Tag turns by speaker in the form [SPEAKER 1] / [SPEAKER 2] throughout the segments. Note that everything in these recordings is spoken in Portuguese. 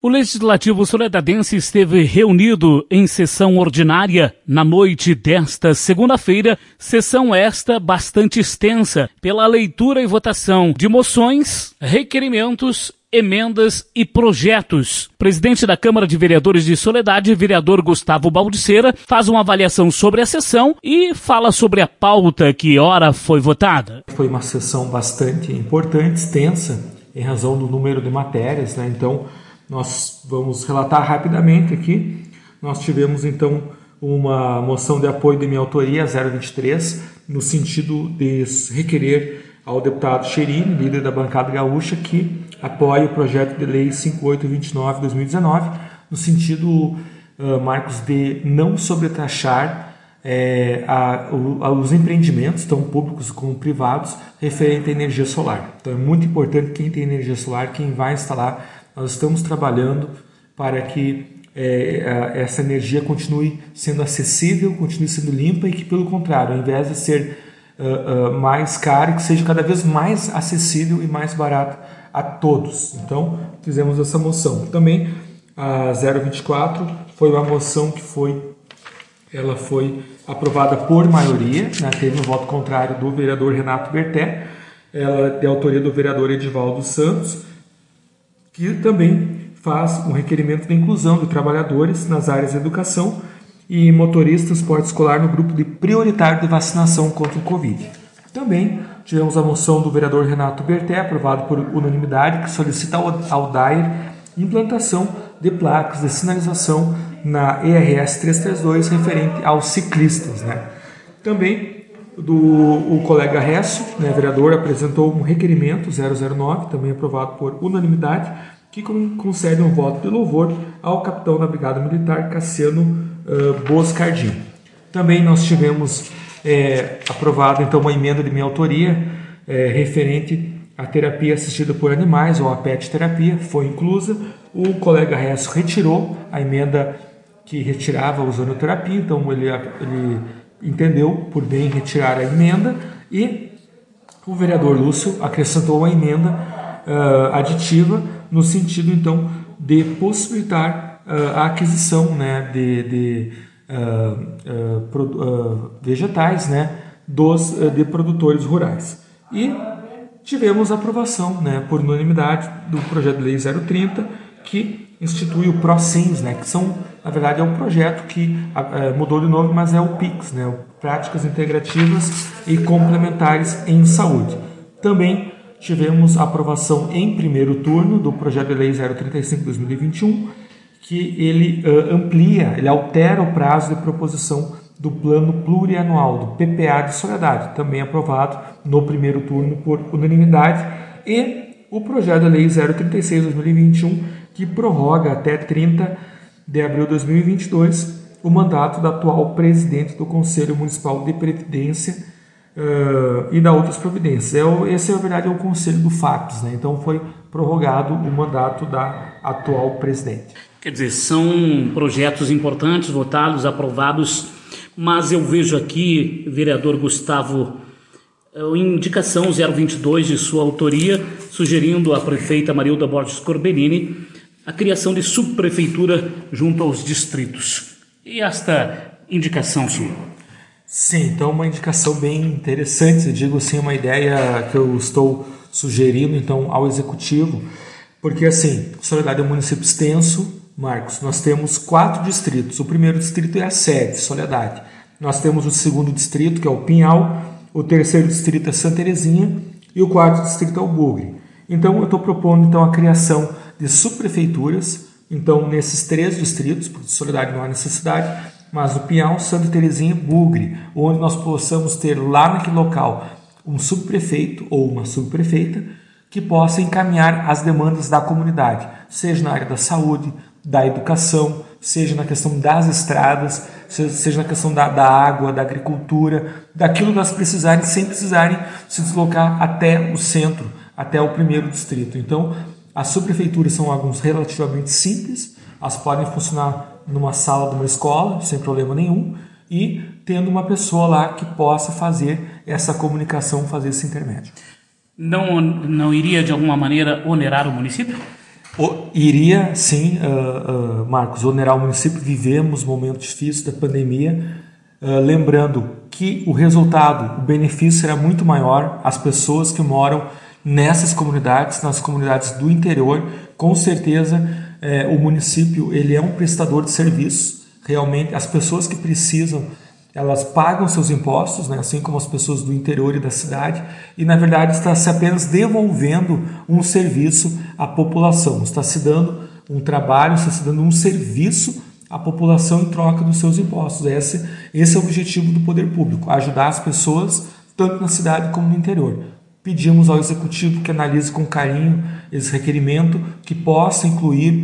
[SPEAKER 1] O Legislativo Soledadense esteve reunido em sessão ordinária na noite desta segunda-feira, sessão esta bastante extensa pela leitura e votação de moções, requerimentos, emendas e projetos. Presidente da Câmara de Vereadores de Soledade, vereador Gustavo Baldiceira, faz uma avaliação sobre a sessão e fala sobre a pauta que ora foi votada.
[SPEAKER 2] Foi uma sessão bastante importante, extensa, em razão do número de matérias, né? Então, nós vamos relatar rapidamente aqui. Nós tivemos, então, uma moção de apoio de minha autoria, 023, no sentido de requerer ao deputado Cherini, líder da bancada gaúcha, que apoie o projeto de lei 5829/2019, no sentido, Marcos, de não sobretaxar os empreendimentos, tanto públicos como privados, referente à energia solar. Então é muito importante quem tem energia solar, quem vai instalar. Nós estamos trabalhando para que essa energia continue sendo acessível, continue sendo limpa e que, pelo contrário, ao invés de ser mais cara, que seja cada vez mais acessível e mais barato a todos. Então, fizemos essa moção. Também a 024 foi uma moção que foi aprovada por maioria, né? Teve um voto contrário do vereador Renato Berté, ela é de autoria do vereador Edivaldo Santos, que também faz um requerimento de inclusão de trabalhadores nas áreas de educação e motoristas de transporte escolar no grupo de prioritário de vacinação contra o Covid. Também tivemos a moção do vereador Renato Berté, aprovada por unanimidade, que solicita ao DAIR implantação de placas de sinalização na ERS 332 referente aos ciclistas, né? Também o colega Resso, né, vereador, apresentou um requerimento 009, também aprovado por unanimidade, que concede um voto de louvor ao capitão da Brigada Militar Cassiano Boscardin. Também nós tivemos aprovado então uma emenda de minha autoria referente à terapia assistida por animais, ou a PET terapia, foi inclusa. O colega Resso retirou a emenda que retirava a ozonoterapia, então ele entendeu por bem retirar a emenda, e o vereador Lúcio acrescentou uma emenda aditiva no sentido então de possibilitar a aquisição, né, de vegetais, né, de produtores rurais. E tivemos a aprovação, né, por unanimidade do projeto de lei 030, que institui o PROSINS, né, que são, na verdade, é um projeto que mudou de nome, mas é o PIX, né, Práticas Integrativas e Complementares em Saúde. Também tivemos a aprovação em primeiro turno do projeto de lei 035/2021, que ele ele altera o prazo de proposição do Plano Plurianual, do PPA de Soledade, também aprovado no primeiro turno por unanimidade, e o projeto de lei 036/2021, que prorroga até 30 de abril de 2022 o mandato da atual presidente do Conselho Municipal de Previdência e da outras providências. Esse, na verdade, é o Conselho do FAPES, né? Então foi prorrogado o mandato da atual presidente.
[SPEAKER 1] Quer dizer, são projetos importantes, votados, aprovados, mas eu vejo aqui, vereador Gustavo, indicação 022 de sua autoria, sugerindo à prefeita Marilda Borges Corbellini a criação de subprefeitura junto aos distritos. E esta indicação sua?
[SPEAKER 2] Sim, então uma indicação bem interessante, eu digo assim, uma ideia que eu estou sugerindo então ao Executivo, porque assim, Soledade é um município extenso, Marcos, nós temos 4 distritos. O primeiro distrito é a sede, Soledade. Nós temos o segundo distrito, que é o Pinhal, o terceiro distrito é Santa Terezinha e o quarto distrito é o Bugre. Então, eu estou propondo então, a criação de subprefeituras, então, nesses 3 distritos, porque de Soledade não há necessidade, mas o Pinhal, Santa Terezinha e Bugre, onde nós possamos ter lá naquele local um subprefeito ou uma subprefeita que possa encaminhar as demandas da comunidade, seja na área da saúde, da educação, seja na questão das estradas, seja na questão da água, da agricultura, daquilo que elas precisarem, sem precisarem se deslocar até o centro, até o primeiro distrito. Então, as subprefeituras são órgãos relativamente simples, elas podem funcionar numa sala de uma escola, sem problema nenhum, e tendo uma pessoa lá que possa fazer essa comunicação, fazer esse intermédio.
[SPEAKER 1] Não iria, de alguma maneira, onerar o município?
[SPEAKER 2] Iria, sim, Marcos, onerar o município. Vivemos momentos difíceis da pandemia, lembrando que o resultado, o benefício será muito maior. As pessoas que moram nessas comunidades, nas comunidades do interior, com certeza o município ele é um prestador de serviços. Realmente, as pessoas que precisam, elas pagam seus impostos, né, assim como as pessoas do interior e da cidade, e na verdade está se apenas devolvendo um serviço à população, está se dando um trabalho, está se dando um serviço à população em troca dos seus impostos. Esse é o objetivo do poder público, ajudar as pessoas tanto na cidade como no interior. Pedimos ao Executivo que analise com carinho esse requerimento, que possa incluir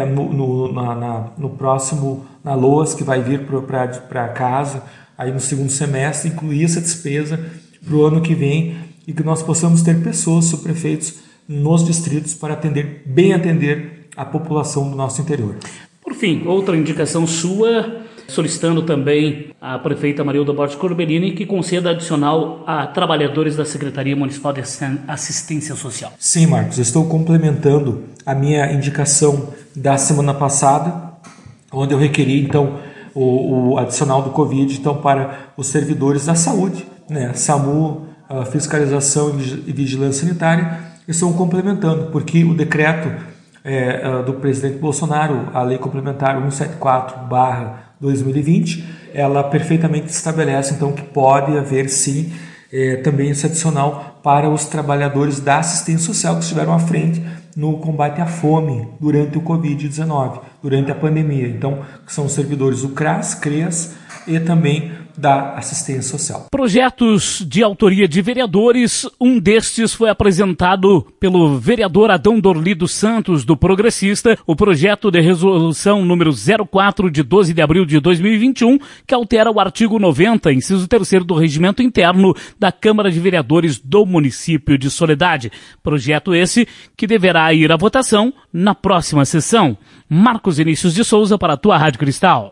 [SPEAKER 2] no próximo, na LOAS, que vai vir para casa, aí no segundo semestre, incluir essa despesa para o ano que vem e que nós possamos ter pessoas, subprefeitos, nos distritos para atender a população do nosso interior.
[SPEAKER 1] Por fim, outra indicação sua, solicitando também à prefeita Marilda Borges Corbellini que conceda adicional a trabalhadores da Secretaria Municipal de Assistência Social.
[SPEAKER 2] Sim, Marcos, estou complementando a minha indicação da semana passada, onde eu requeri, então, o adicional do Covid, então, para os servidores da saúde, né, SAMU, fiscalização e vigilância sanitária. Estou complementando, porque o decreto do presidente Bolsonaro, a lei complementar 174/2020, ela perfeitamente estabelece, então, que pode haver, sim, também esse adicional para os trabalhadores da assistência social que estiveram à frente no combate à fome durante o Covid-19, durante a pandemia. Então, que são os servidores do CRAS, CREAS e também da assistência social.
[SPEAKER 1] Projetos de autoria de vereadores, um destes foi apresentado pelo vereador Adão Dorli dos Santos, do Progressista, o projeto de resolução número 04 de 12 de abril de 2021, que altera o artigo 90, inciso 3º do Regimento Interno da Câmara de Vereadores do município de Soledade. Projeto esse que deverá ir à votação na próxima sessão. Marcos Vinícius de Souza para a tua Rádio Cristal.